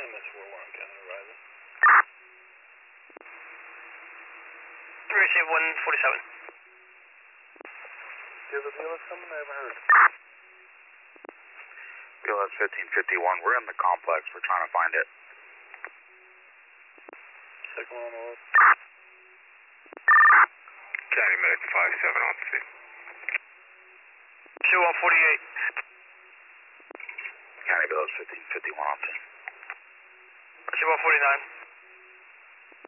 MS4 Warren County arriving. Receive 147. Do you have a BLS coming? I haven't heard. BLS 1551, we're in the complex, we're trying to find it. Second one on the left. County Medic 57 on scene. Show 148. County BLS 1551 on scene. Show 149.